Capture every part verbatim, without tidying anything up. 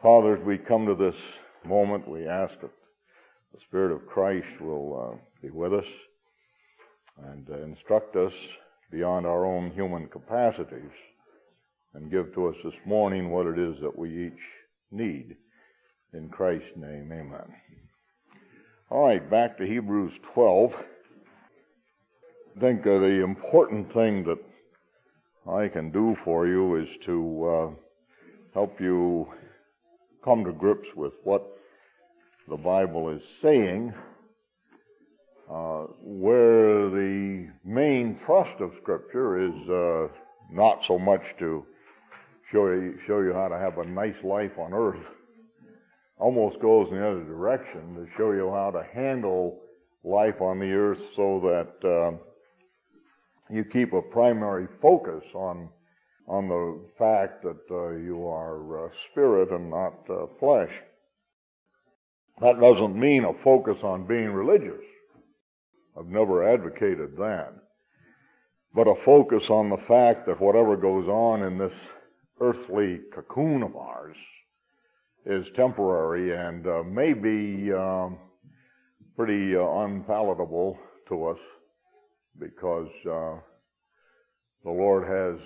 Father, as we come to this moment, we ask that the Spirit of Christ will uh, be with us and uh, instruct us beyond our own human capacities and give to us this morning what it is that we each need. In Christ's name, amen. All right, back to Hebrews twelve. I think uh, the important thing that I can do for you is to uh, help you come to grips with what the Bible is saying, uh, where the main thrust of Scripture is uh, not so much to show you, show you how to have a nice life on earth, almost goes in the other direction, to show you how to handle life on the earth so that uh, you keep a primary focus on on the fact that uh, you are uh, spirit and not uh, flesh. That doesn't mean a focus on being religious. I've never advocated that. But a focus on the fact that whatever goes on in this earthly cocoon of ours is temporary and uh, may be um, pretty uh, unpalatable to us, because uh, the Lord has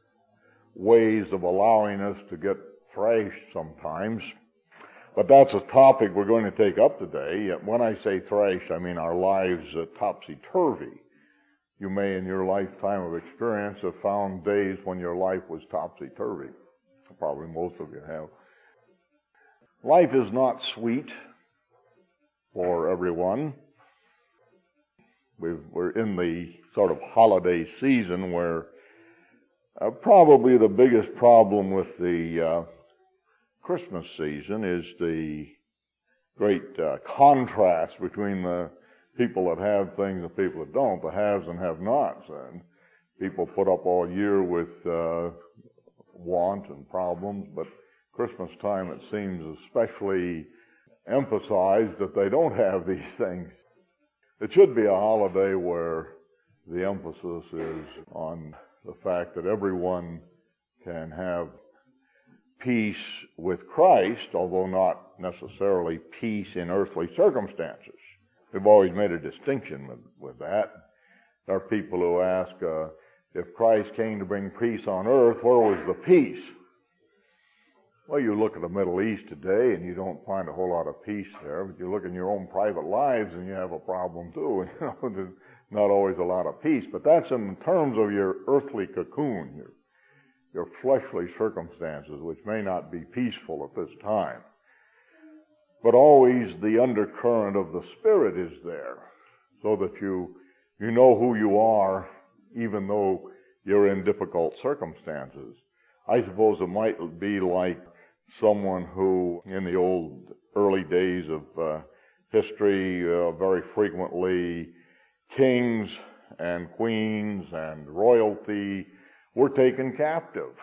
ways of allowing us to get thrashed sometimes. But that's a topic we're going to take up today. When I say thrashed, I mean our lives uh, topsy-turvy. You may in your lifetime of experience have found days when your life was topsy-turvy. Probably most of you have. Life is not sweet for everyone. We've, we're in the sort of holiday season where uh, probably the biggest problem with the uh, Christmas season is the great uh, contrast between the people that have things and people that don't, the haves and have-nots. And people put up all year with uh, want and problems, but Christmas time it seems especially emphasized that they don't have these things. It should be a holiday where the emphasis is on the fact that everyone can have peace with Christ, although not necessarily peace in earthly circumstances. We've always made a distinction with, with that. There are people who ask, uh, if Christ came to bring peace on earth, where was the peace? Well, you look at the Middle East today and you don't find a whole lot of peace there, but you look in your own private lives and you have a problem too. You know, there's not always a lot of peace, but that's in terms of your earthly cocoon, your, your fleshly circumstances, which may not be peaceful at this time. But always the undercurrent of the Spirit is there, so that you you know who you are, even though you're in difficult circumstances. I suppose it might be like someone who, in the old early days of uh, history, uh, very frequently kings and queens and royalty were taken captive.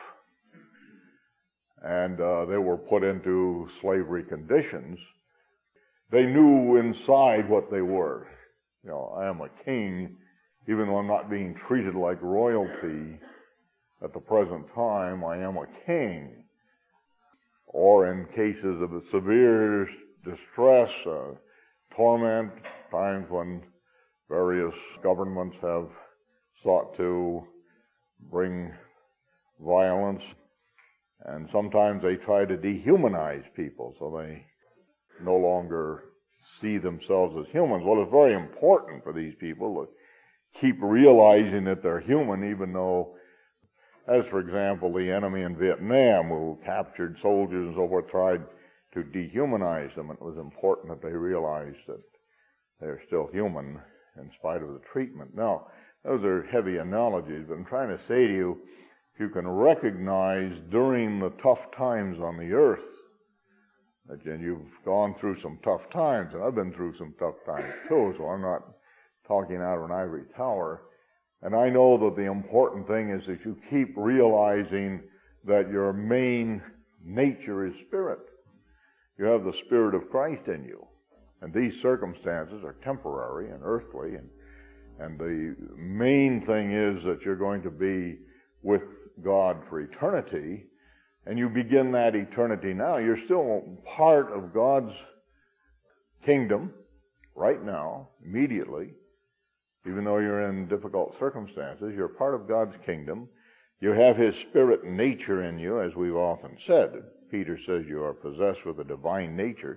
And uh, they were put into slavery conditions. They knew inside what they were. You know, I am a king, even though I'm not being treated like royalty at the present time, I am a king. Or in cases of severe distress, uh, torment, times when various governments have sought to bring violence, and sometimes they try to dehumanize people so they no longer see themselves as humans. Well, it's very important for these people to keep realizing that they're human, even though, as for example, the enemy in Vietnam, who captured soldiers and so forth, tried to dehumanize them. It was important that they realized that they're still human in spite of the treatment. Now, those are heavy analogies, but I'm trying to say to you, if you can recognize during the tough times on the earth, that you've gone through some tough times, and I've been through some tough times too, so I'm not talking out of an ivory tower. And I know that the important thing is that you keep realizing that your main nature is spirit. You have the Spirit of Christ in you. And these circumstances are temporary and earthly. And, and the main thing is that you're going to be with God for eternity. and you begin that eternity now, you're still part of God's kingdom right now, immediately. Even though you're in difficult circumstances, you're part of God's kingdom. You have His Spirit nature in you, as we've often said. Peter says you are possessed with a divine nature.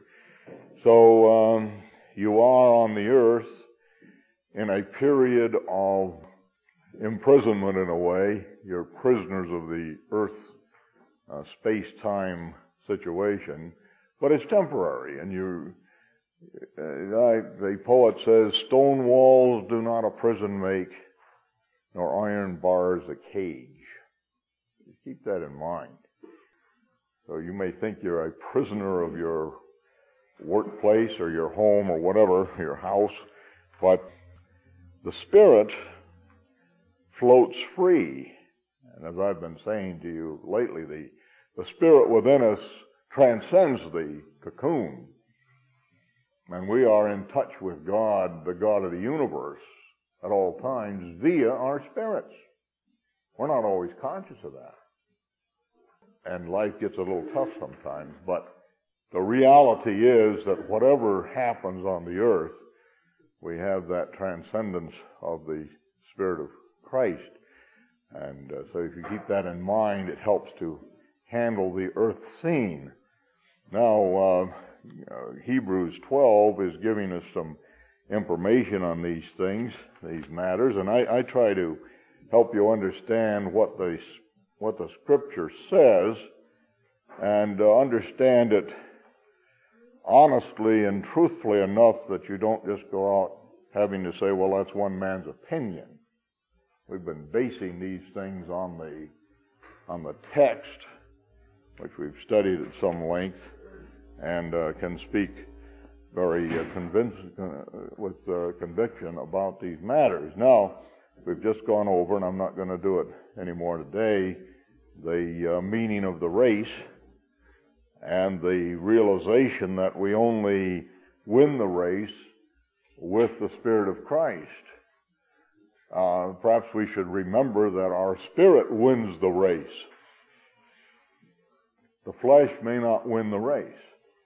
So um, you are on the earth in a period of imprisonment in a way. You're prisoners of the earth uh, space-time situation, but it's temporary, and you Uh, the poet says, stone walls do not a prison make, nor iron bars a cage. Keep that in mind. So you may think you're a prisoner of your workplace or your home or whatever, your house, but the Spirit floats free. And as I've been saying to you lately, the, the Spirit within us transcends the cocoon. And we are in touch with God, the God of the universe, at all times via our spirits. We're not always conscious of that. And life gets a little tough sometimes, but the reality is that whatever happens on the earth, we have that transcendence of the Spirit of Christ. And uh, so if you keep that in mind, it helps to handle the earth scene. Now, uh, Uh, Hebrews twelve is giving us some information on these things, these matters, and I, I try to help you understand what the what the Scripture says, and uh, understand it honestly and truthfully enough that you don't just go out having to say, well, that's one man's opinion. We've been basing these things on the on the text, which we've studied at some length, and uh, can speak very uh, convinced, uh, with uh, conviction about these matters. Now, we've just gone over, and I'm not going to do it anymore today, the uh, meaning of the race and the realization that we only win the race with the Spirit of Christ. Uh, perhaps we should remember that our spirit wins the race. The flesh may not win the race.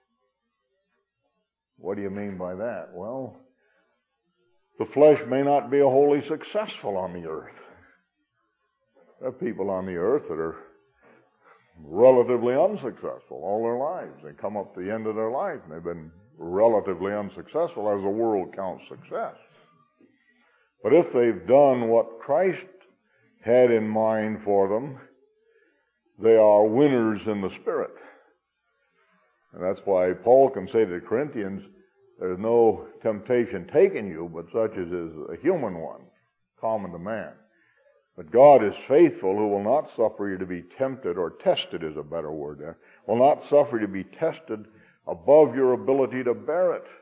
What do you mean by that? Well, the flesh may not be wholly successful on the earth. There are people on the earth that are relatively unsuccessful all their lives. They come up to the end of their life and they've been relatively unsuccessful as the world counts success. But if they've done what Christ had in mind for them, they are winners in the Spirit. And that's why Paul can say to the Corinthians, there's no temptation taken you, but such as is a human one, common to man. But God is faithful, who will not suffer you to be tempted, or tested is a better word there, will not suffer you to be tested above your ability to bear it.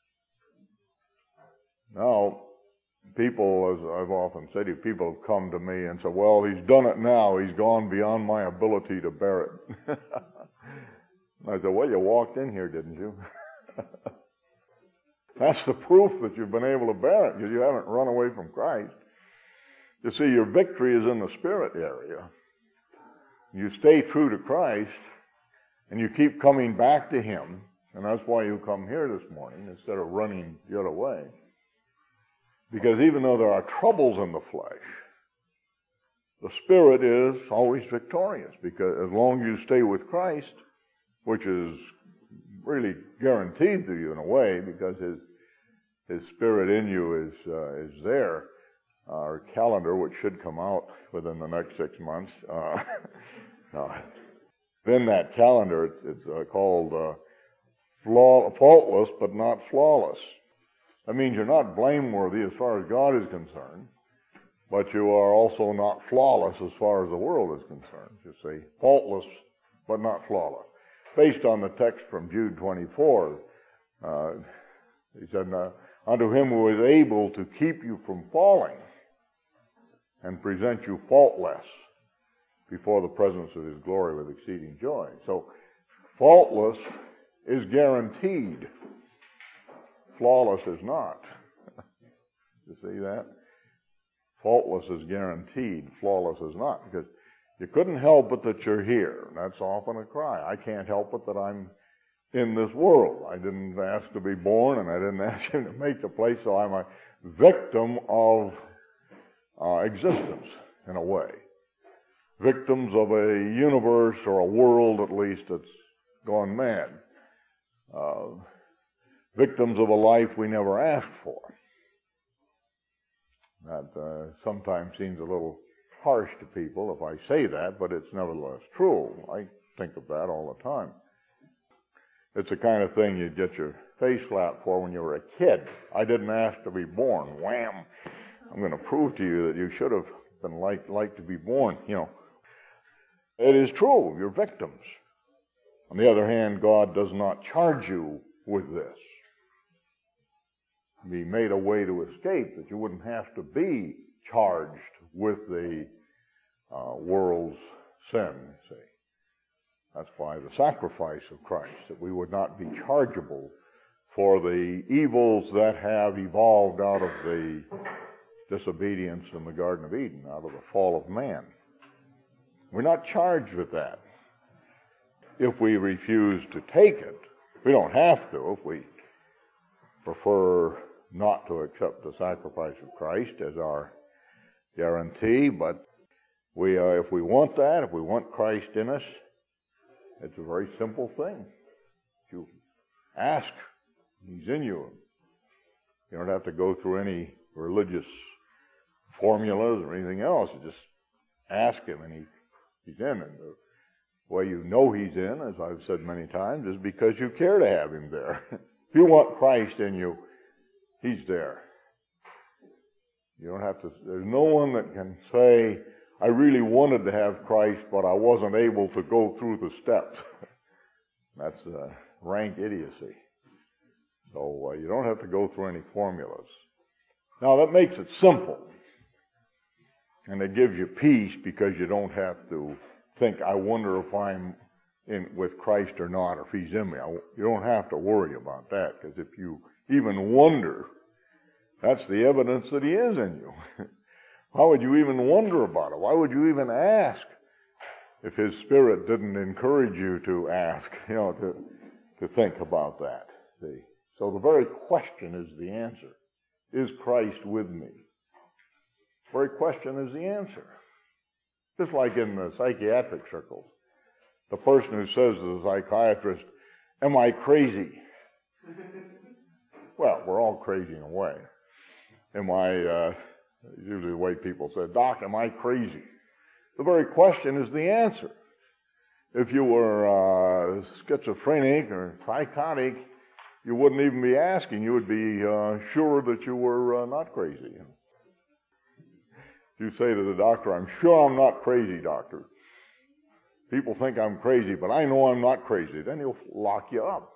Now, people, as I've often said, people have come to me and said, well, he's done it now. He's gone beyond my ability to bear it. I said, well, you walked in here, didn't you? That's the proof that you've been able to bear it, because you haven't run away from Christ. You see, your victory is in the spirit area. You stay true to Christ, and you keep coming back to Him, and that's why you come here this morning instead of running the other way. Because even though there are troubles in the flesh, the Spirit is always victorious, because as long as you stay with Christ, which is really guaranteed to you in a way, because His His Spirit in you is uh, is there. Our calendar, which should come out within the next six months, uh, uh, in that calendar, it's, it's uh, called uh, flaw, faultless but not flawless. That means you're not blameworthy as far as God is concerned, but you are also not flawless as far as the world is concerned. You see, faultless but not flawless. Based on the text from Jude twenty-four, uh, he said, uh, unto Him who is able to keep you from falling and present you faultless before the presence of His glory with exceeding joy. So, faultless is guaranteed. Flawless is not. You see that? Faultless is guaranteed. Flawless is not. Because You couldn't help it that you're here. That's often a cry. I can't help it that I'm in this world. I didn't ask to be born, and I didn't ask him to make the place, so I'm a victim of uh, existence in a way. Victims of a universe or a world, at least, that's gone mad. Uh, victims of a life we never asked for. That uh, sometimes seems a little harsh to people if I say that, but it's nevertheless true. I think of that all the time. It's the kind of thing you'd get your face slapped for when you were a kid. I didn't ask to be born. Wham! I'm going to prove to you that you should have been like, like to be born, you know. It is true, you're victims. On the other hand, God does not charge you with this. He made a way to escape that you wouldn't have to be charged with the uh, world's sin, see. That's by the sacrifice of Christ, that we would not be chargeable for the evils that have evolved out of the disobedience in the Garden of Eden, out of the fall of man. We're not charged with that. If we refuse to take it, we don't have to. If we prefer not to accept the sacrifice of Christ as our guarantee, but we are, if we want that, if we want Christ in us, it's a very simple thing. You ask, he's in you. You don't have to go through any religious formulas or anything else. You just ask him, and he, he's in. And the way you know he's in, as I've said many times, is because you care to have him there. If you want Christ in you, he's there. You don't have to, there's no one that can say, I really wanted to have Christ, but I wasn't able to go through the steps. That's uh, rank idiocy. So uh, you don't have to go through any formulas. Now that makes it simple. And it gives you peace because you don't have to think, I wonder if I'm in with Christ or not, or if he's in me. I, you don't have to worry about that, because if you even wonder, that's the evidence that he is in you. Why would you even wonder about it? Why would you even ask if his Spirit didn't encourage you to ask, you know, to, to think about that? See? So the very question is the answer. Is Christ with me? The very question is the answer. Just like in the psychiatric circles. The person who says to the psychiatrist, am I crazy? Well, we're all crazy in a way. Am I... Uh, Usually the way people say, Doc, am I crazy? The very question is the answer. If you were uh, schizophrenic or psychotic, you wouldn't even be asking. You would be uh, sure that you were uh, not crazy. You say to the doctor, I'm sure I'm not crazy, doctor. People think I'm crazy, but I know I'm not crazy. Then he'll lock you up.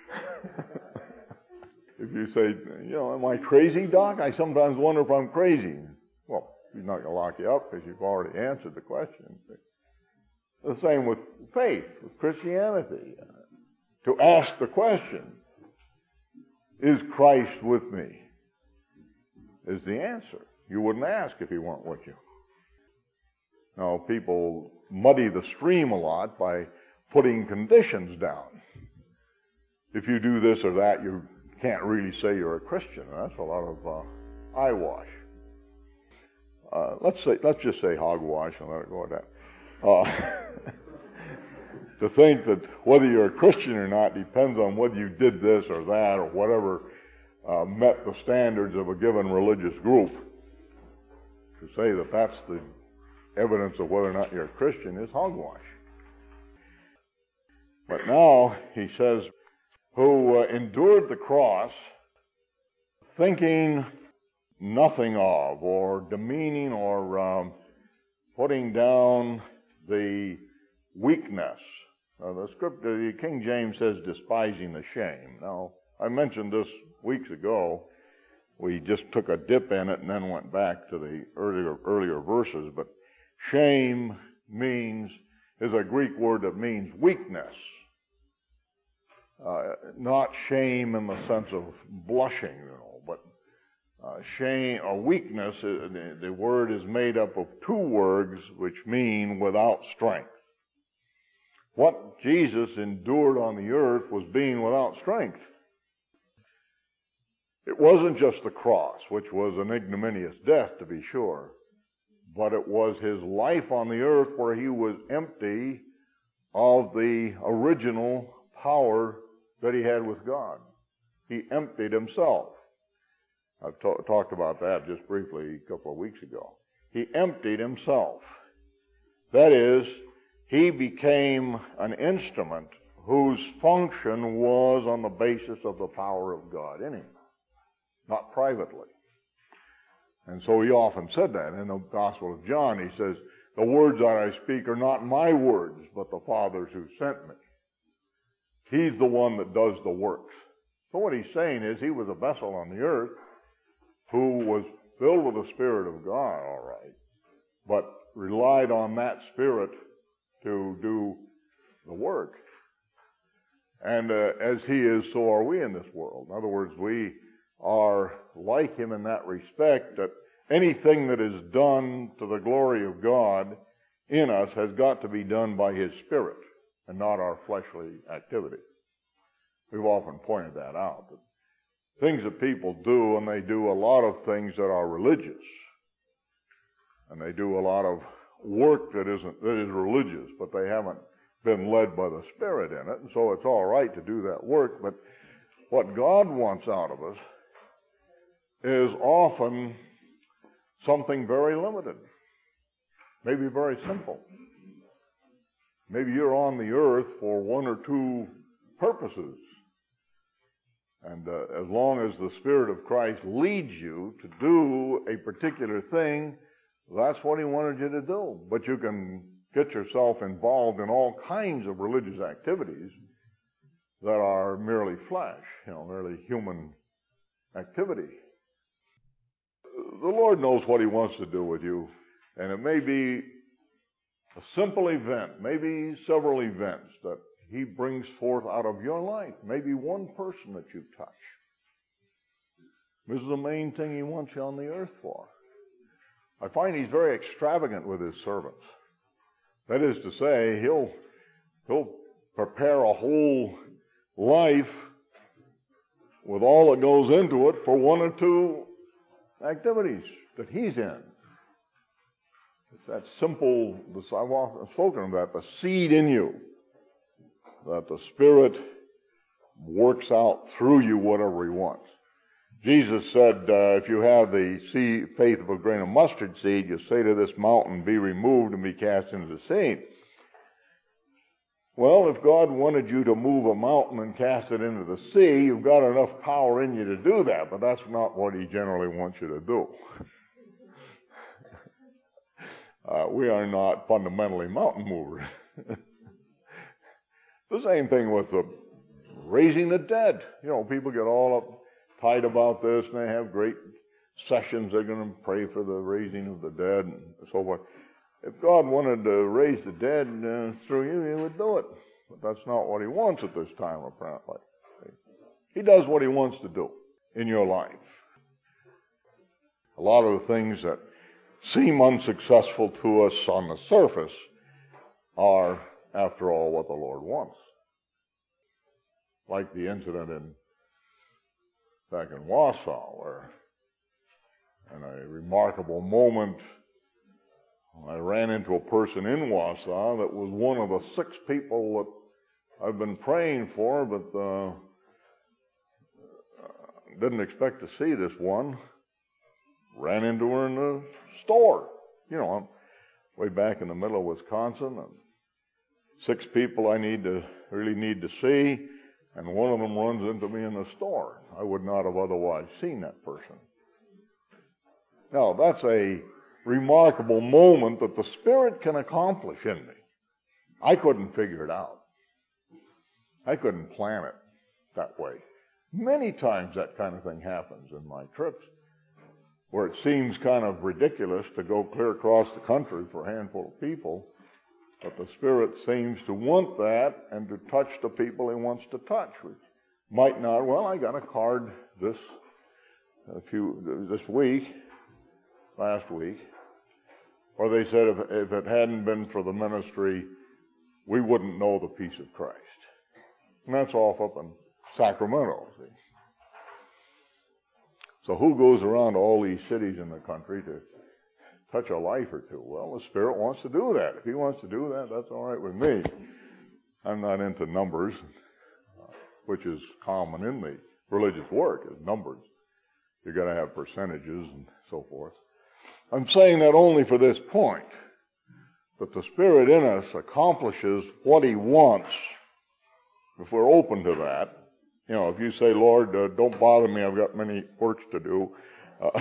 If you say, you know, am I crazy, Doc? I sometimes wonder if I'm crazy. Well, he's not going to lock you up because you've already answered the question. The same with faith, with Christianity. To ask the question, is Christ with me? Is the answer. You wouldn't ask if he weren't with you. Now, people muddy the stream a lot by putting conditions down. If you do this or that, you can't really say you're a Christian. That's a lot of uh, eyewash. Uh, let's say, let's just say hogwash and let it go at that. Uh, to think that whether you're a Christian or not depends on whether you did this or that or whatever uh, met the standards of a given religious group. To say that that's the evidence of whether or not you're a Christian is hogwash. But now he says, who uh, endured the cross, thinking nothing of, or demeaning, or um, putting down the weakness. Now, the script, the King James says, despising the shame. Now, I mentioned this weeks ago. We just took a dip in it and then went back to the earlier earlier verses. But shame means is a Greek word that means weakness. Uh, not shame in the sense of blushing, you know, but uh, shame or weakness, uh, the, the word is made up of two words which mean without strength. What Jesus endured on the earth was being without strength. It wasn't just the cross, which was an ignominious death, to be sure, but it was his life on the earth where he was empty of the original power that he had with God. He emptied himself. I've ta- talked about that just briefly a couple of weeks ago. He emptied himself. That is, he became an instrument whose function was on the basis of the power of God in him, not privately. And so he often said that in the Gospel of John. He says, the words that I speak are not my words, but the Father's who sent me. He's the one that does the works. So what he's saying is he was a vessel on the earth who was filled with the Spirit of God, all right, but relied on that Spirit to do the work. And uh, as he is, so are we in this world. In other words, we are like him in that respect, that anything that is done to the glory of God in us has got to be done by his Spirit and not our fleshly activity. We've often pointed that out. That things that people do, and they do a lot of things that are religious, and they do a lot of work that isn't that is religious, but they haven't been led by the Spirit in it, and so it's all right to do that work. But what God wants out of us is often something very limited, maybe very simple. Maybe you're on the earth for one or two purposes, and uh, as long as the Spirit of Christ leads you to do a particular thing, that's what he wanted you to do. But you can get yourself involved in all kinds of religious activities that are merely flesh, you know, merely human activity. The Lord knows what he wants to do with you, and it may be a simple event, maybe several events that he brings forth out of your life, maybe one person that you touch. This is the main thing he wants you on the earth for. I find he's very extravagant with his servants. That is to say, he'll, he'll prepare a whole life with all that goes into it for one or two activities that he's in. It's that simple, I've often spoken of that, the seed in you, that the Spirit works out through you whatever he wants. Jesus said, uh, if you have the seed, faith of a grain of mustard seed, you say to this mountain, be removed and be cast into the sea. Well, if God wanted you to move a mountain and cast it into the sea, you've got enough power in you to do that, but that's not what he generally wants you to do. uh, we are not fundamentally mountain movers. The same thing with the raising the dead. You know, people get all uptight about this, and they have great sessions. They're going to pray for the raising of the dead and so forth. If God wanted to raise the dead uh, through you, he would do it. But that's not what he wants at this time, apparently. He does what he wants to do in your life. A lot of the things that seem unsuccessful to us on the surface are, after all, what the Lord wants. Like the incident in back in Wausau, where in a remarkable moment, I ran into a person in Wausau that was one of the six people that I've been praying for, but uh, didn't expect to see this one. Ran into her in the store. You know, I'm way back in the middle of Wisconsin, and six people I need to really need to see, and one of them runs into me in the store. I would not have otherwise seen that person. Now, that's a remarkable moment that the Spirit can accomplish in me. I couldn't figure it out. I couldn't plan it that way. Many times that kind of thing happens in my trips, where it seems kind of ridiculous to go clear across the country for a handful of people, but the Spirit seems to want that and to touch the people he wants to touch. We might not, well, I got to card this a few this week, last week, where they said if, if it hadn't been for the ministry, we wouldn't know the peace of Christ. And that's off up in Sacramento. See? So who goes around to all these cities in the country to touch a life or two? Well, the Spirit wants to do that. If He wants to do that, that's all right with me. I'm not into numbers, which is common in the religious work, is numbers. You've got to have percentages and so forth. I'm saying that only for this point, that the Spirit in us accomplishes what He wants if we're open to that. You know, if you say, Lord, uh, don't bother me, I've got many works to do. Uh,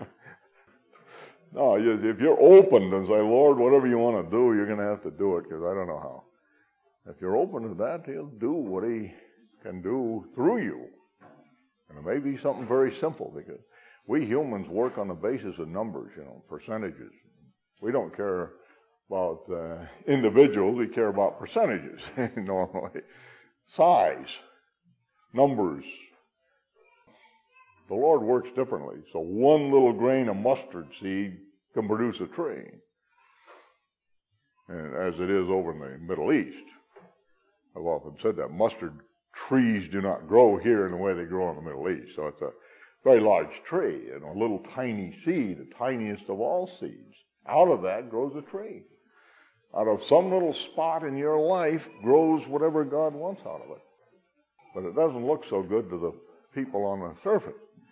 no, if you're open and say, Lord, whatever you want to do, you're going to have to do it, because I don't know how. If you're open to that, He'll do what He can do through you. And it may be something very simple, because we humans work on the basis of numbers, you know, percentages. We don't care about uh, individuals, we care about percentages normally. Size. Numbers. The Lord works differently. So one little grain of mustard seed can produce a tree. And as it is over in the Middle East. I've often said that mustard trees do not grow here in the way they grow in the Middle East. So it's a very large tree and a little tiny seed, the tiniest of all seeds. Out of that grows a tree. Out of some little spot in your life grows whatever God wants out of it. But it doesn't look so good to the people on the surface.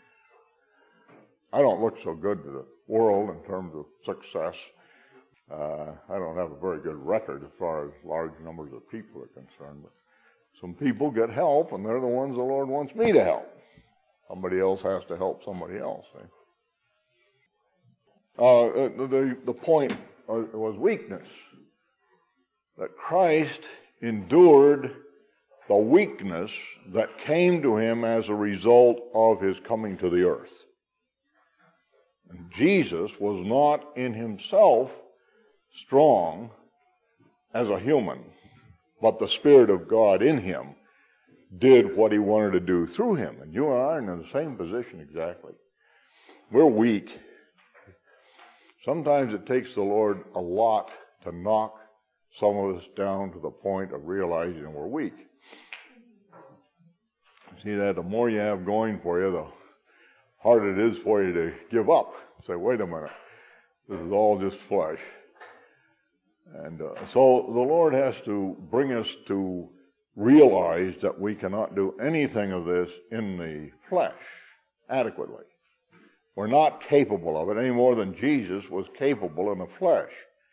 I don't look so good to the world in terms of success. Uh, I don't have a very good record as far as large numbers of people are concerned. But some people get help, and they're the ones the Lord wants me to help. Somebody else has to help somebody else. Eh? Uh, the, the point was weakness. That Christ endured the weakness that came to Him as a result of His coming to the earth. And Jesus was not in Himself strong as a human, but the Spirit of God in Him did what He wanted to do through Him. And you and I are in the same position exactly. We're weak. Sometimes it takes the Lord a lot to knock some of us down to the point of realizing we're weak. See that the more you have going for you, the harder it is for you to give up. Say, wait a minute, this is all just flesh. And uh, so the Lord has to bring us to realize that we cannot do anything of this in the flesh adequately. We're not capable of it any more than Jesus was capable in the flesh.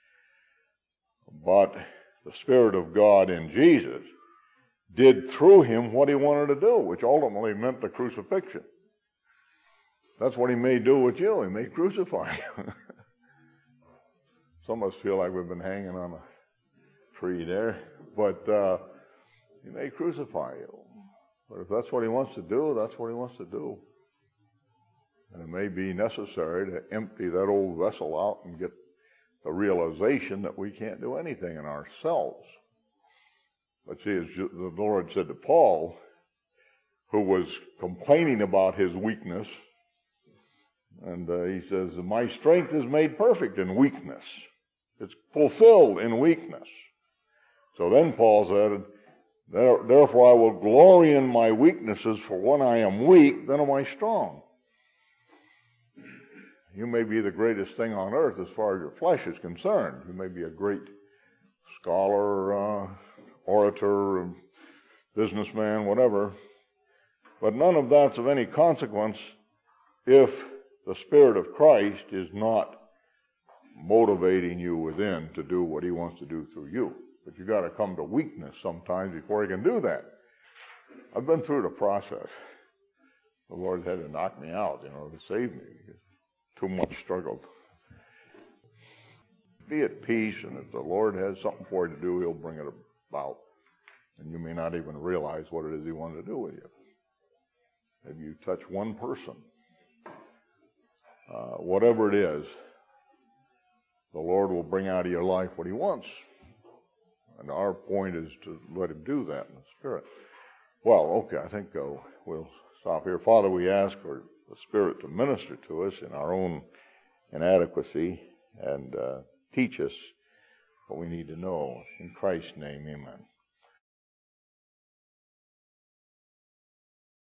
But the Spirit of God in Jesus did through Him what He wanted to do, which ultimately meant the crucifixion. That's what He may do with you. He may crucify you. Some of us feel like we've been hanging on a tree there, but uh, He may crucify you. But if that's what He wants to do, that's what He wants to do. And it may be necessary to empty that old vessel out and get the realization that we can't do anything in ourselves. But see, as the Lord said to Paul, who was complaining about his weakness, and uh, he says, my strength is made perfect in weakness. It's fulfilled in weakness. So then Paul said, therefore I will glory in my weaknesses, for when I am weak, then am I strong. You may be the greatest thing on earth as far as your flesh is concerned. You may be a great scholar, uh, orator, businessman, whatever. But none of that's of any consequence if the Spirit of Christ is not motivating you within to do what He wants to do through you. But you got to come to weakness sometimes before He can do that. I've been through the process. The Lord had to knock me out, you know, to save me. Too much struggle. Be at peace, and if the Lord has something for you to do, He'll bring it about. And you may not even realize what it is He wanted to do with you. If you touch one person, uh, whatever it is, the Lord will bring out of your life what He wants. And our point is to let Him do that in the Spirit. Well, okay, I think uh, we'll stop here. Father, we ask for the Spirit to minister to us in our own inadequacy and uh, teach us what we need to know. In Christ's name, amen.